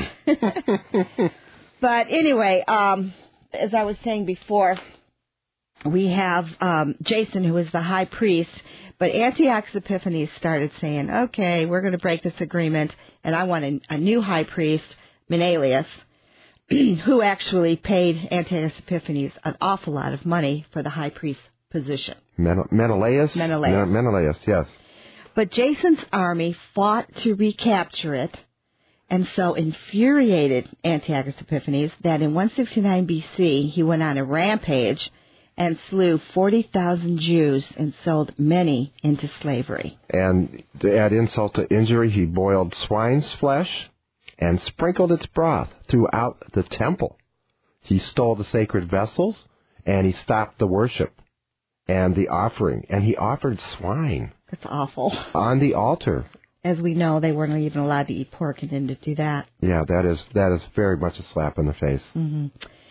But anyway, um, as I was saying before, we have um, Jason, who is the high priest, but Antiochus Epiphanes started saying, okay, we're going to break this agreement, and I want a, a new high priest, Menelaus, who actually paid Antiochus Epiphanes an awful lot of money for the high priest position. Men- Menelaus? Menelaus. Men- Menelaus, yes. But Jason's army fought to recapture it, and so infuriated Antiochus Epiphanes that in one sixty-nine B C he went on a rampage and slew forty thousand Jews and sold many into slavery. And to add insult to injury, he boiled swine's flesh and sprinkled its broth throughout the temple. He stole the sacred vessels, and he stopped the worship and the offering, and he offered swine. That's awful. On the altar. As we know, they weren't even allowed to eat pork and didn't do that. Yeah, that is that is very much a slap in the face. Mm-hmm.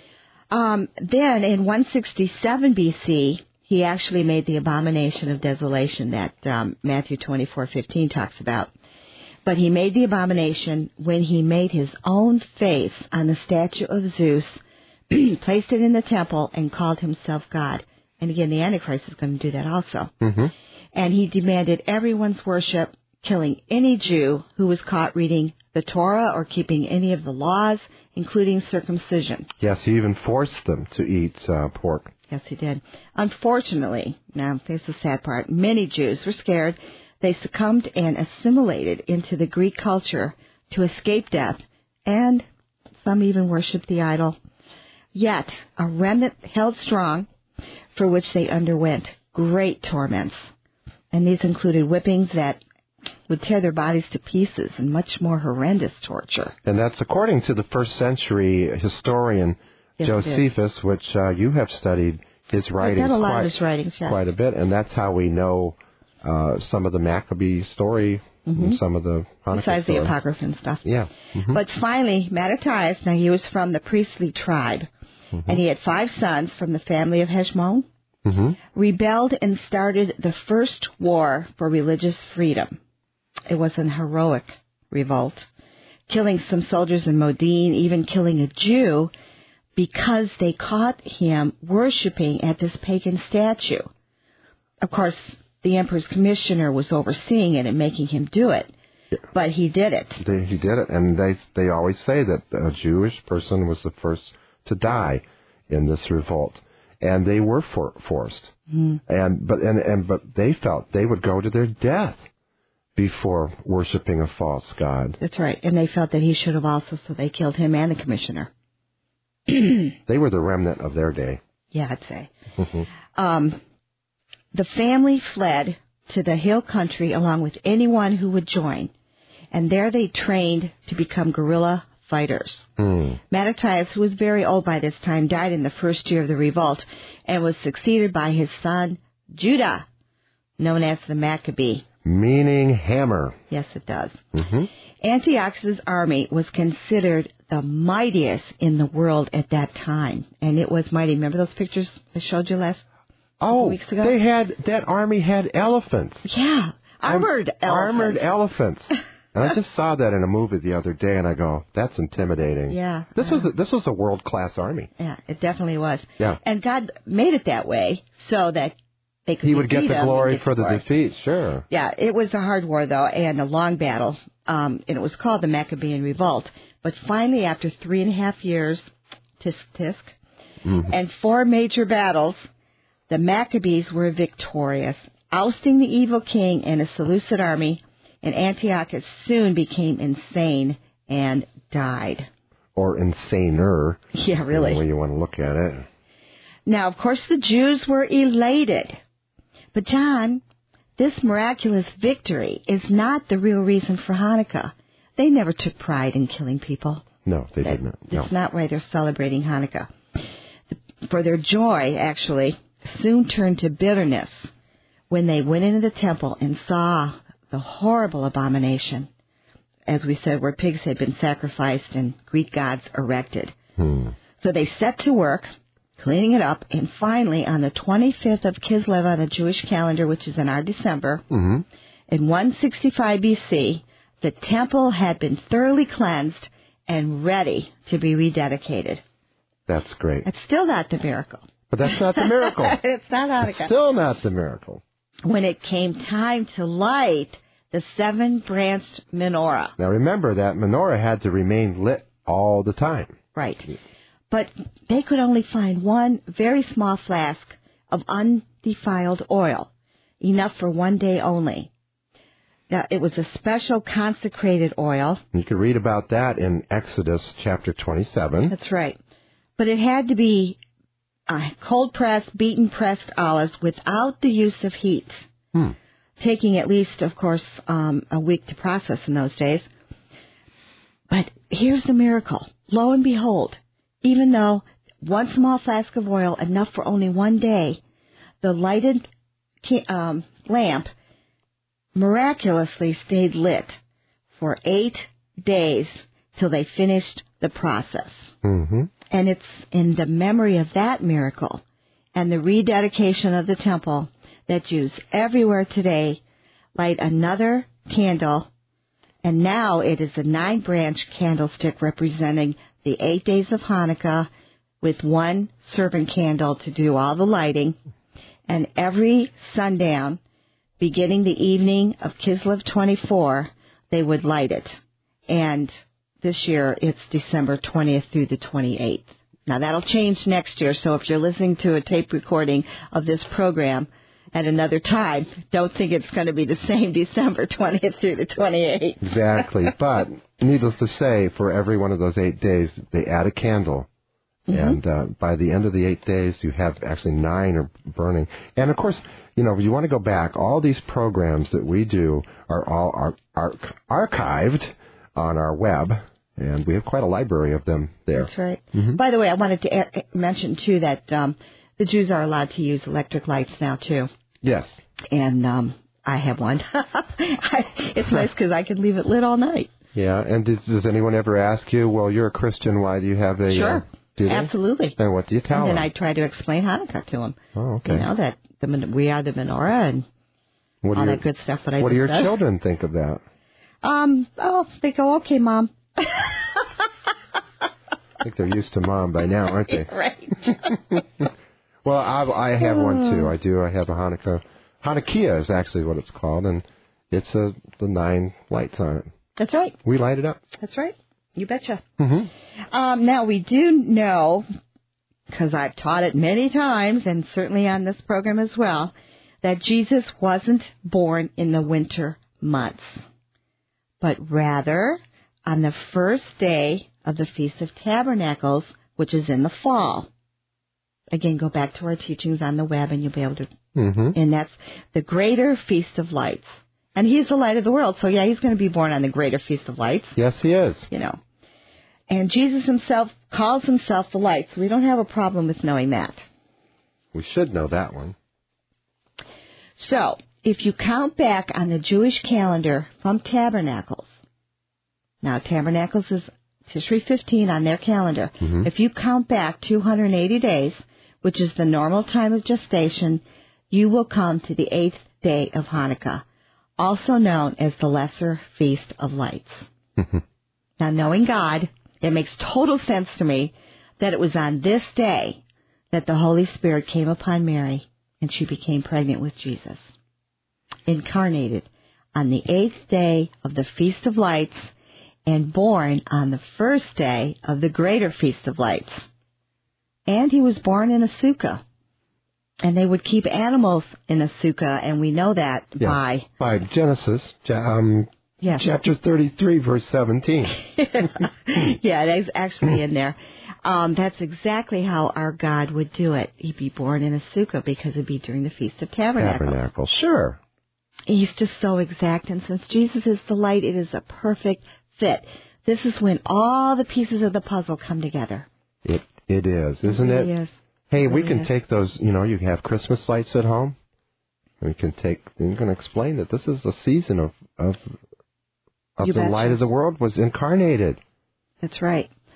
Um, then in one sixty-seven B C, he actually made the abomination of desolation that um, Matthew twenty-four fifteen talks about. But he made the abomination when he made his own face on the statue of Zeus, placed it in the temple, and called himself God. And again, the Antichrist is going to do that also. Mm-hmm. And he demanded everyone's worship, killing any Jew who was caught reading the Torah or keeping any of the laws, including circumcision. Yes, he even forced them to eat uh, pork. Yes, he did. Unfortunately, now there's the sad part, many Jews were scared. They succumbed and assimilated into the Greek culture to escape death, and some even worshipped the idol. Yet, a remnant held strong, for which they underwent great torments. And these included whippings that would tear their bodies to pieces and much more horrendous torture. And that's according to the first century historian Yes, Josephus, which uh, you have studied his writings, I've done a lot quite, of his writings, yes. quite a bit, and that's how we know uh, some of the Maccabee story, Mm-hmm. and some of the Hanukkah Besides story. the Apocrypha and stuff. Yeah. Mm-hmm. But finally, Mattathias, now he was from the priestly tribe, mm-hmm. and he had five sons from the family of Heshmon, mm-hmm. rebelled and started the first war for religious freedom. It was an heroic revolt, killing some soldiers in Modin, even killing a Jew, because they caught him worshiping at this pagan statue. Of course, the emperor's commissioner was overseeing it and making him do it, yeah. But he did it. They, he did it, and they they always say that a Jewish person was the first to die in this revolt, and they were for, forced. Mm-hmm. And but and, and but they felt they would go to their death before worshiping a false god. That's right, and they felt that he should have also, so they killed him and the commissioner. They were the remnant of their day. Yeah, I'd say. Mm-hmm. Um, the family fled to the hill country along with anyone who would join, and there they trained to become guerrilla fighters. Mm. Mattathias, who was very old by this time, died in the first year of the revolt and was succeeded by his son Judah, known as the Maccabee. Meaning hammer. Yes, it does. Mm-hmm. Antiochus' army was considered the mightiest in the world at that time, and it was mighty. Remember those pictures I showed you last oh, weeks ago? They had that army had elephants. Yeah, armored I'm, elephants. Armored elephants. And I just saw that in a movie the other day, and I go, "That's intimidating." Yeah, this uh, was a, this was a world class army. Yeah, it definitely was. Yeah, and God made it that way so that they could. He would get the glory get for the glory. defeat. Sure. Yeah, it was a hard war though, and a long battle, um, and it was called the Maccabean Revolt. But finally, after three and a half years, tisk tisk, mm-hmm. and four major battles, the Maccabees were victorious, ousting the evil king and a Seleucid army. And Antiochus soon became insane and died. Or insaner. Yeah, really. The way you want to look at it. Now, of course, the Jews were elated. But, John, this miraculous victory is not the real reason for Hanukkah. They never took pride in killing people. No, they did not. No. That's not why they're celebrating Hanukkah. For their joy, actually, soon turned to bitterness when they went into the temple and saw the horrible abomination, as we said, where pigs had been sacrificed and Greek gods erected. Hmm. So they set to work cleaning it up, and finally on the twenty-fifth of Kislev on the Jewish calendar, which is in our December, Mm-hmm. in one sixty-five B C, the temple had been thoroughly cleansed and ready to be rededicated. That's great. It's still not the miracle. But that's not the miracle. It's not It's Hanukkah. still not the miracle. When it came time to light the seven-branched menorah. Now remember that menorah had to remain lit all the time. Right. But they could only find one very small flask of undefiled oil, enough for one day only. Now, it was a special consecrated oil. You can read about that in Exodus chapter twenty-seven. That's right. But it had to be uh, cold-pressed, beaten-pressed olives without the use of heat, Hmm. taking at least, of course, um, a week to process in those days. But here's the miracle. Lo and behold, even though one small flask of oil, enough for only one day, the lighted um, lamp miraculously stayed lit for eight days till they finished the process. Mm-hmm. And it's in the memory of that miracle and the rededication of the temple that Jews everywhere today light another candle, and now it is a nine-branch candlestick representing the eight days of Hanukkah with one servant candle to do all the lighting. And every sundown, beginning the evening of Kislev twenty-four, they would light it. And this year it's December twentieth through the twenty-eighth. Now that'll change next year, so if you're listening to a tape recording of this program at another time, don't think it's going to be the same December twentieth through the twenty-eighth. Exactly. But needless to say, for every one of those eight days, they add a candle. Mm-hmm. And uh, by the end of the eight days, you have actually nine are burning. And, of course, you know, if you want to go back, all these programs that we do are all ar- ar- archived on our web, and we have quite a library of them there. That's right. Mm-hmm. By the way, I wanted to a- mention, too, that um, the Jews are allowed to use electric lights now, too. Yes. And um, I have one. I, it's nice because I can leave it lit all night. Yeah, and does, does anyone ever ask you, well, you're a Christian, why do you have a... Sure. Uh, do they? Absolutely. And what do you tell and them? then I try to explain Hanukkah to them. Oh, okay. You know, that the, men- we are the menorah and what do all your, that good stuff that I What do just your said. children think of that? Um, oh, they go, okay, Mom. I think they're used to Mom by now, aren't they? Right. Well, I, I have one, too. I do. I have a Hanukkah. Hanukkah is actually what it's called, and it's a, the nine lights on it. That's right. We light it up. That's right. You betcha. Mm-hmm. Um, now, we do know, because I've taught it many times, and certainly on this program as well, that Jesus wasn't born in the winter months, but rather on the first day of the Feast of Tabernacles, which is in the fall. Again, go back to our teachings on the web, and you'll be able to, Mm-hmm. and that's the Greater Feast of Lights. And he's the light of the world, so yeah, he's going to be born on the Greater Feast of Lights. Yes, he is. You know. And Jesus himself calls himself the light, so we don't have a problem with knowing that. We should know that one. So, if you count back on the Jewish calendar from Tabernacles, now Tabernacles is Tishri fifteen on their calendar. Mm-hmm. If you count back two hundred eighty days, which is the normal time of gestation, you will come to the eighth day of Hanukkah, also known as the Lesser Feast of Lights. Now, knowing God, it makes total sense to me that it was on this day that the Holy Spirit came upon Mary and she became pregnant with Jesus. Incarnated on the eighth day of the Feast of Lights and born on the first day of the Greater Feast of Lights. And he was born in a sukkah. And they would keep animals in a sukkah, and we know that Yeah. by... By Genesis, um, Yes. chapter thirty-three, verse seventeen. Yeah, that's actually in there. Um, that's exactly how our God would do it. He'd be born in a sukkah because it'd be during the Feast of Tabernacles. Tabernacle, sure. He's just so exact, and since Jesus is the light, it is a perfect fit. This is when all the pieces of the puzzle come together. It It is, isn't it? Yes. Hey, It we really can is. take those, you know, you have Christmas lights at home. We can take, you can explain that this is the season of, of, of You the betcha. light of the world was incarnated. That's right.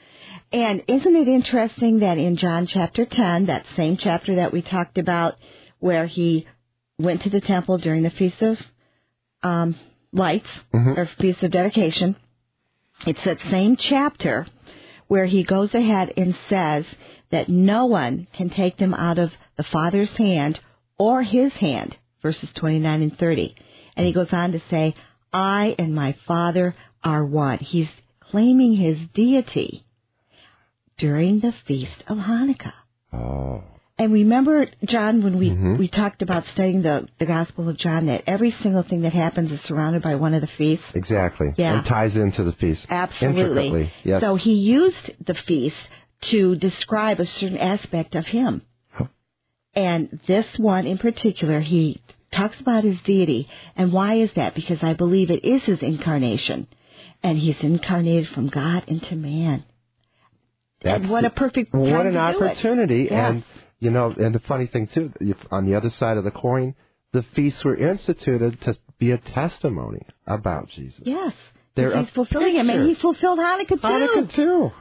And isn't it interesting that in John chapter ten, that same chapter that we talked about, where he went to the temple during the Feast of um, Lights, mm-hmm. or Feast of Dedication, it's that same chapter where he goes ahead and says that no one can take them out of the Father's hand or his hand, verses twenty-nine and thirty. And he goes on to say, I and my Father are one. He's claiming his deity during the Feast of Hanukkah. Oh. And remember, John, when we, mm-hmm. we talked about studying the, the Gospel of John, that every single thing that happens is surrounded by one of the feasts? Exactly. Yeah. And ties into the feast. Absolutely. Intricately. Yes. So he used the feast to describe a certain aspect of him. Huh. And this one in particular, he talks about his deity. And why is that? Because I believe it is his incarnation. And he's incarnated from God into man. That's and what a perfect time What an to opportunity. do it. And, you know, and the funny thing, too, if, on the other side of the coin, the feasts were instituted to be a testimony about Jesus. Yes. They're he's fulfilling him, and he fulfilled Hanukkah, too. Hanukkah, too.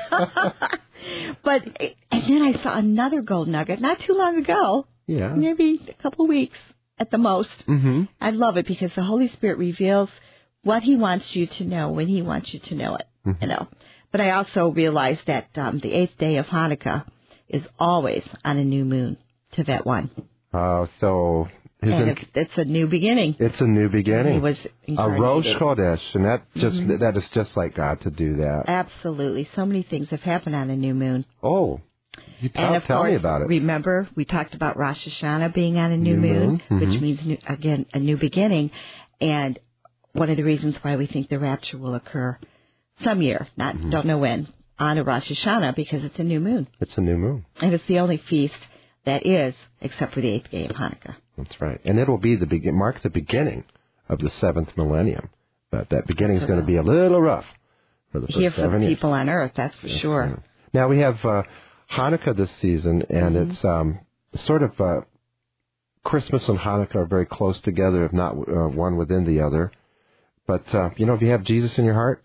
But, and then I saw another gold nugget not too long ago. Yeah. Maybe a couple of weeks at the most. Mm-hmm. I love it because the Holy Spirit reveals what he wants you to know when he wants you to know it, mm-hmm. you know. But I also realized that um, the eighth day of Hanukkah is always on a new moon, Tevet one. Uh, so his and inc- it's, it's a new beginning. It's a new beginning. He was a Rosh incarnated. Chodesh, and that just Mm-hmm. that is just like God to do that. Absolutely. So many things have happened on a new moon. Oh, you tell, and of tell course, me about it. Remember, we talked about Rosh Hashanah being on a new, New moon, moon. Mm-hmm. which means, new, again, a new beginning. And one of the reasons why we think the rapture will occur some year, not mm-hmm. don't know when, on a Rosh Hashanah, because it's a new moon. It's a new moon. And it's the only feast that is, except for the eighth day of Hanukkah. That's right. And it'll be the begin, mark the beginning of the seventh millennium. But that beginning is going to be a little rough for the first Here for seven the years. people on earth, that's for Yes, sure. yeah. Now we have uh, Hanukkah this season, and Mm-hmm. it's um, sort of uh, Christmas and Hanukkah are very close together, if not uh, one within the other. But, uh, you know, if you have Jesus in your heart,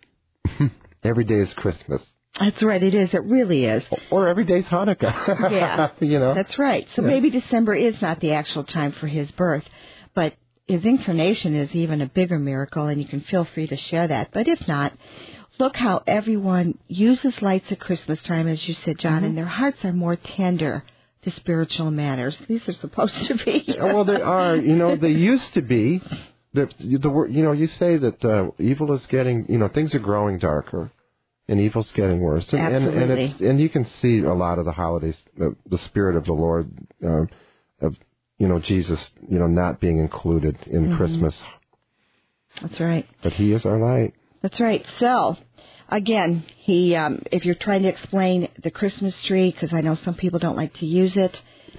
every day is Christmas. That's right, it is. It really is. Or every day's Hanukkah. Yeah, you know? That's right. So yeah. maybe December is not the actual time for his birth, but his incarnation is even a bigger miracle, and you can feel free to share that. But if not, look how everyone uses lights at Christmas time, as you said, John, mm-hmm. and their hearts are more tender to spiritual matters. These are supposed to be. Well, they are. You know, they used to be. The, the you know, you say that uh, evil is getting, you know, things are growing darker. And evil's getting worse, and Absolutely. and and, it's, and you can see a lot of the holidays, the, the spirit of the Lord, uh, of you know Jesus, you know, not being included in mm-hmm. Christmas. That's right. But He is our light. That's right. So, again, he, um, if you're trying to explain the Christmas tree, because I know some people don't like to use it,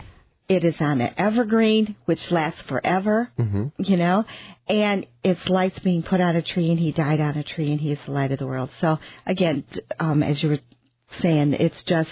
it is on an evergreen, which lasts forever, mm-hmm. you know, and it's lights being put on a tree, and he died on a tree, and he is the light of the world. So, again, um, as you were saying, it's just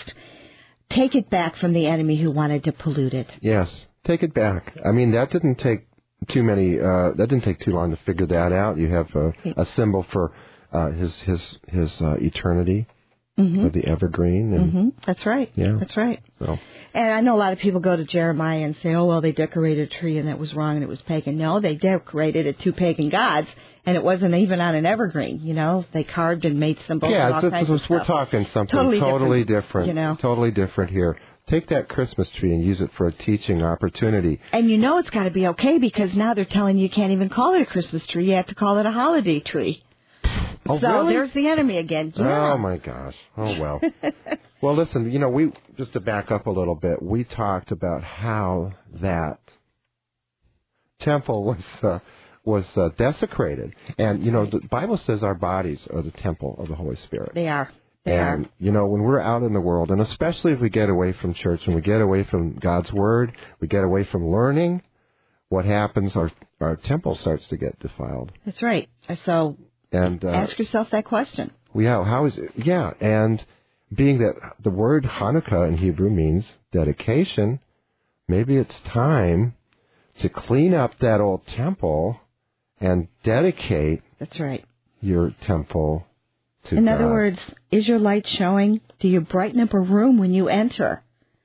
take it back from the enemy who wanted to pollute it. Yes, take it back. I mean, that didn't take too many, uh, that didn't take too long to figure that out. You have a, a symbol for uh, his his his uh, eternity, mm-hmm. of the evergreen. And, mm-hmm. That's right. Yeah. That's right. So. And I know a lot of people go to Jeremiah and say, oh, well, they decorated a tree and that was wrong and it was pagan. No, they decorated it to pagan gods, and it wasn't even on an evergreen, you know. They carved and made symbols yeah, and all it's, kinds it's, of we're stuff. talking something Totally totally, different, different, you know. Totally different here. Take that Christmas tree and use it for a teaching opportunity. And you know it's got to be okay, because now they're telling you you can't even call it a Christmas tree. You have to call it a holiday tree. Oh, so really? there's the enemy again. Yeah. Oh, my gosh. Oh, well. Well, listen, you know, we just to back up a little bit, we talked about how that temple was uh, was uh, desecrated. And, you know, the Bible says our bodies are the temple of the Holy Spirit. They are. They and, are. you know, when we're out in the world, and especially if we get away from church and we get away from God's Word, we get away from learning, what happens, our, our temple starts to get defiled. That's right. So and uh, ask yourself that question. Yeah, how is it? Yeah, and being that the word Hanukkah in Hebrew means dedication, maybe it's time to clean up that old temple and dedicate That's right. your temple to In God. other words, is your light showing? Do you brighten up a room when you enter?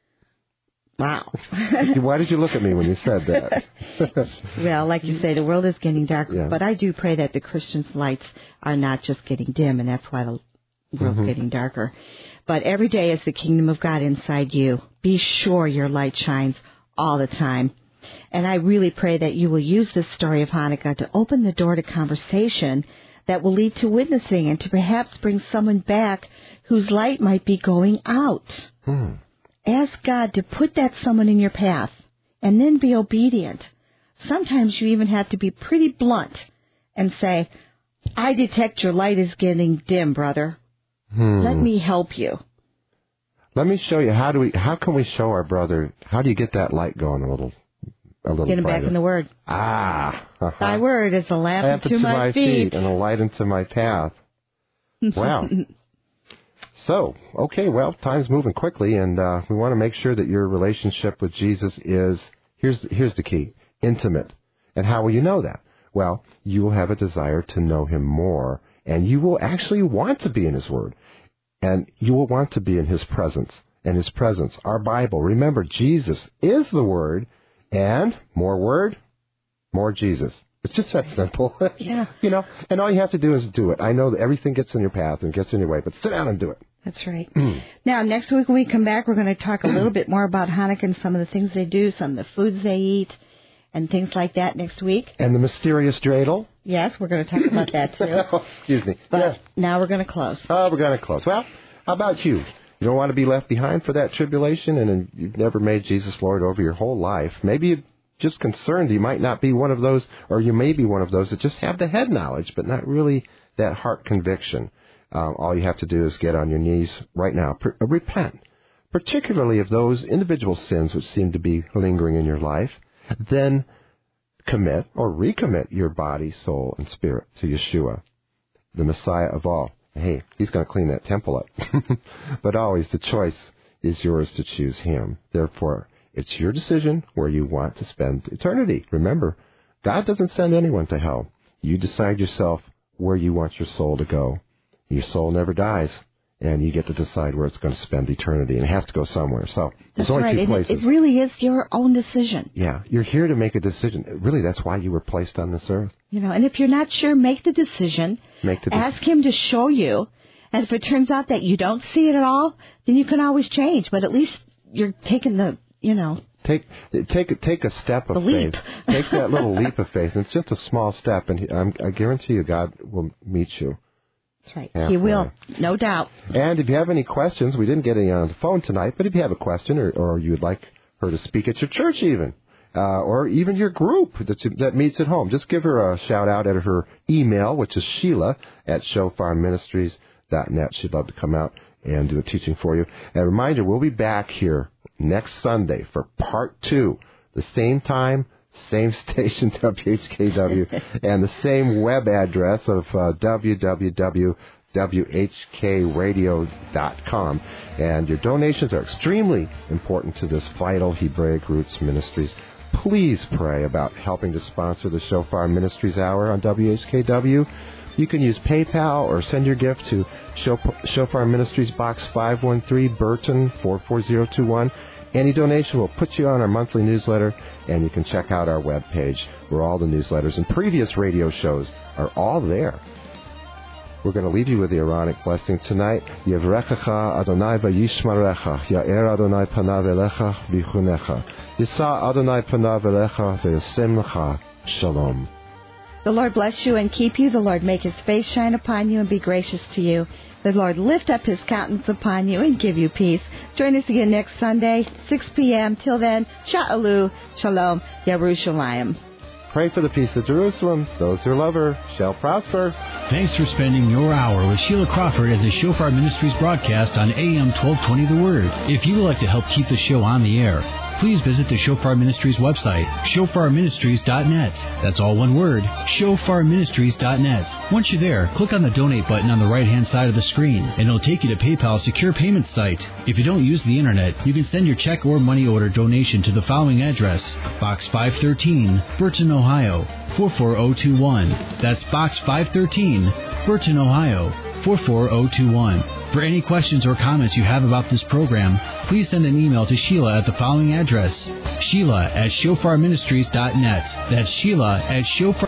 Wow. Why did you look at me when you said that? Well, like you say, the world is getting darker, Yeah. but I do pray that the Christians' lights are not just getting dim, and that's why the world's Mhm. getting darker. But every day is the kingdom of God inside you. Be sure your light shines all the time. And I really pray that you will use this story of Hanukkah to open the door to conversation that will lead to witnessing and to perhaps bring someone back whose light might be going out. Hmm. Ask God to put that someone in your path and then be obedient. Sometimes you even have to be pretty blunt and say, I detect your light is getting dim, brother. Hmm. Let me help you. Let me show you. How do we? How can we show our brother? How do you get that light going a little, a little Get him brighter? back in the Word. Ah. Uh-huh. Thy Word is a lamp Lamp unto unto my feet. and a light unto my path. Wow. So, okay, well, time's moving quickly, and uh, we want to make sure that your relationship with Jesus is, here's, here's the key, intimate. And how will you know that? Well, you will have a desire to know Him more, and you will actually want to be in His Word. And you will want to be in His presence. And His presence, our Bible. Remember, Jesus is the Word, and more Word, more Jesus. It's just that simple. Yeah. You know, and all you have to do is do it. I know that everything gets in your path and gets in your way, but sit down and do it. That's right. Now, next week when we come back, we're going to talk a little bit more about Hanukkah and some of the things they do, some of the foods they eat, and things like that next week. And the mysterious dreidel. Yes, we're going to talk about that, too. Oh, excuse me. But Yes. now we're going to close. Oh, we're going to close. Well, how about you? You don't want to be left behind for that tribulation, and you've never made Jesus Lord over your whole life. Maybe you're just concerned you might not be one of those, or you may be one of those that just have the head knowledge, but not really that heart conviction. Um, all you have to do is get on your knees right now. Per- uh, repent, particularly of those individual sins which seem to be lingering in your life. Then commit or recommit your body, soul, and spirit to Yeshua, the Messiah of all. Hey, He's going to clean that temple up. But always the choice is yours to choose Him. Therefore, it's your decision where you want to spend eternity. Remember, God doesn't send anyone to hell. You decide yourself where you want your soul to go. Your soul never dies, and you get to decide where it's going to spend eternity, and it has to go somewhere. So there's That's only right. two It, places. it really is your own decision. Yeah, you're here to make a decision. Really, that's why you were placed on this earth. You know, and if you're not sure, make the decision. Make the Ask Him to show you. And if it turns out that you don't see it at all, then you can always change. But at least you're taking the, you know, Take take take a step of The leap. faith. Take that little leap of faith. And it's just a small step, and I'm, I guarantee you, God will meet you. that's right. Halfway. He will, no doubt. And if you have any questions, we didn't get any on the phone tonight, but if you have a question or, or you'd like her to speak at your church even, uh, or even your group that, you, that meets at home, just give her a shout out at her email, which is Sheila at shofar ministries dot net. She'd love to come out and do a teaching for you. And a reminder, we'll be back here next Sunday for part two, the same time, same station, W H K W, and the same web address of uh, w w w dot w h k radio dot com. And your donations are extremely important to this vital Hebraic Roots Ministries. Please pray about helping to sponsor the Shofar Ministries Hour on W H K W. You can use PayPal or send your gift to Shofar Ministries, Box five one three, Burton, four four zero two one. Any donation will put you on our monthly newsletter, and you can check out our webpage where all the newsletters and previous radio shows are all there. We're going to leave you with the Aaronic blessing tonight. Yevrechecha Adonai v'yishmarecha, Ya'er Adonai panav elecha v'chunecha, Yisa Adonai panav elecha v'yasem lecha shalom. The Lord bless you and keep you. The Lord make His face shine upon you and be gracious to you. The Lord lift up His countenance upon you and give you peace. Join us again next Sunday, six p.m. Till then, Sha'alu, Shalom, Yerushalayim. Pray for the peace of Jerusalem. Those who love her shall prosper. Thanks for spending your hour with Sheila Crawford as the Shofar Ministries broadcast on A M twelve twenty The Word. If you would like to help keep the show on the air, please visit the Shofar Ministries website, shofar ministries dot net. That's all one word, shofar ministries dot net. Once you're there, click on the donate button on the right-hand side of the screen, and it'll take you to PayPal's secure payment site. If you don't use the internet, you can send your check or money order donation to the following address, Box five thirteen, Burton, Ohio, four four zero two one. That's Box five thirteen, Burton, Ohio, four four zero two one. For any questions or comments you have about this program, please send an email to Sheila at the following address, Sheila at shofar ministries dot net. That's Sheila at shofar